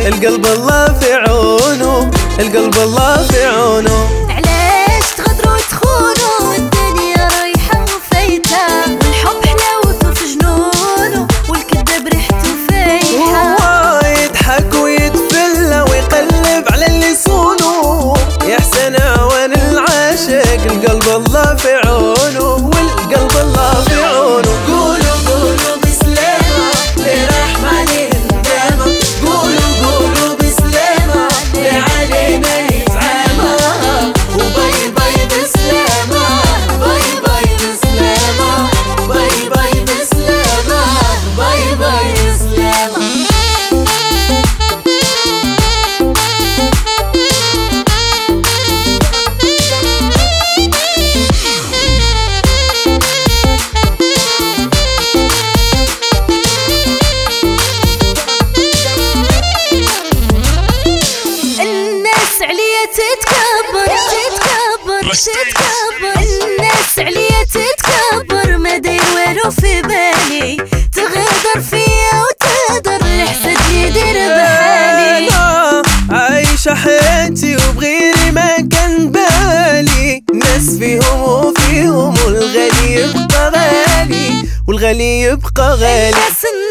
القلب الله في عونه، القلب الله في عونه. علاش تغدروا تخونوا والدنيا رايحة وفايتة، والحب حلاوته في جنونه والكذاب ريحته فايحة. هو يضحك ويتفلى ويقلب على اللي يصونه، يا حسن عوان العاشق القلب الله في عونه، والقلب الله في عونه. قولوا قولوا بسلامة لرحمن الندامة، قولوا قولوا بسلامة لعلينا يتعامى، وباي باي بسلامة، باي باي بسلامة، باي باي بسلامة، باي باي بسلامة. تتكبر تتكبر تتكبر، الناس عليا تتكبر، ما داير والو في بالي، تغدر فيا وتهدر الحسد يدير بحالي. عايشة حياتي وبغيري ما كان بالي، ناس فيهم وفيهم والغالي يبقى غالي، والغالي يبقى غالي.